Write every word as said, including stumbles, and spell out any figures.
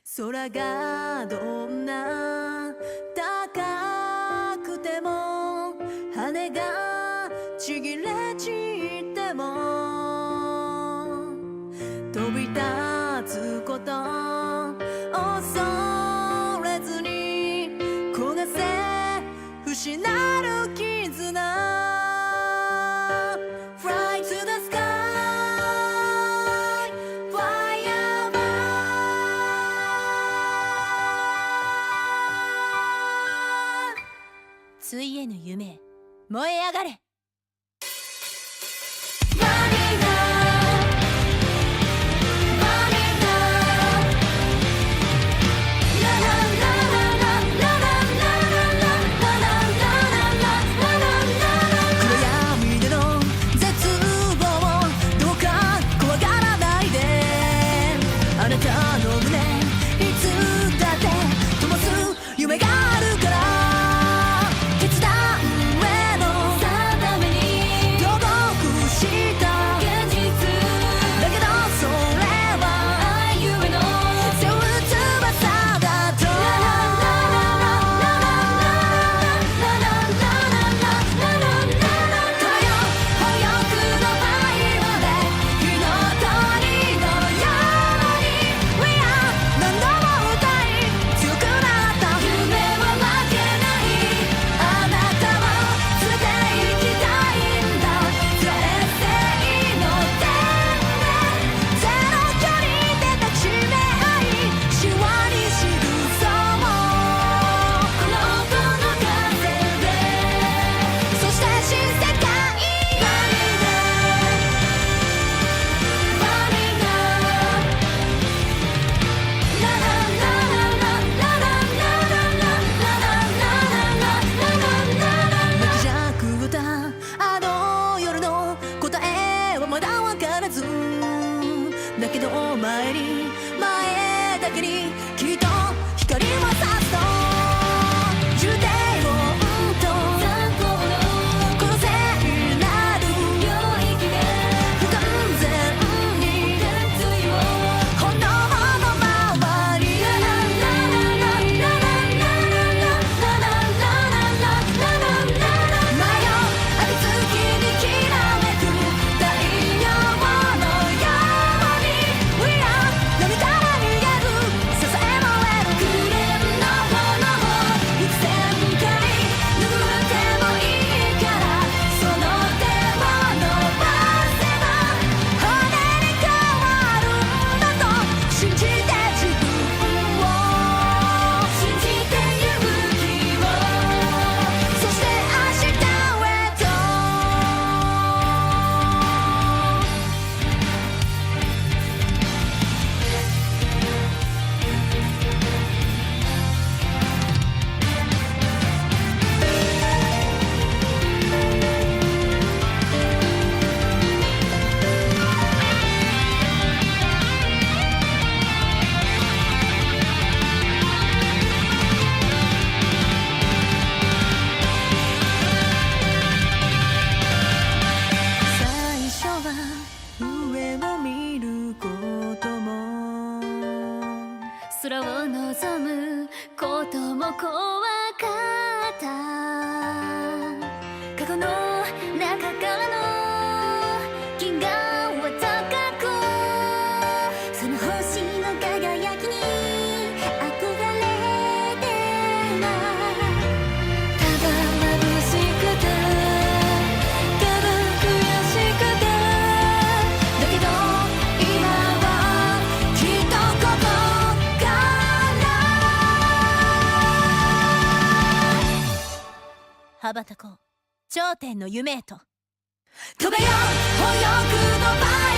空がどんな高くても羽がちぎれ散っても飛び立つこと恐れずに焦がせ不死なる絆Fly to the sky Fly above ついえぬ夢へ燃え上がれ夢があるから決断への定めに努力した現実だけどそれは愛ゆえの背負う翼だとただよ早くの愛まで火の鳥のように We are 何度も歌い強くなっただけど前に前だけにきっと光を差すと重低音と残光のこの聖なる領域で不完全に熱意を炎の周り前よ秋月にきらめく太陽のよ何から逃げる支えも得る紅の炎を幾千回拭ってもいいからその手を伸ばせば羽に変わるんだと信じて自分を信じて勇気をそして明日へと最初は上を見ることも空を望むことも怖かった過去の中からの銀河は高くその星の輝きに憧れてはただ眩しくてただ悔しくてだけど今はきっとここから羽ばたこう頂点の夢へと飛べよ、奔翼の前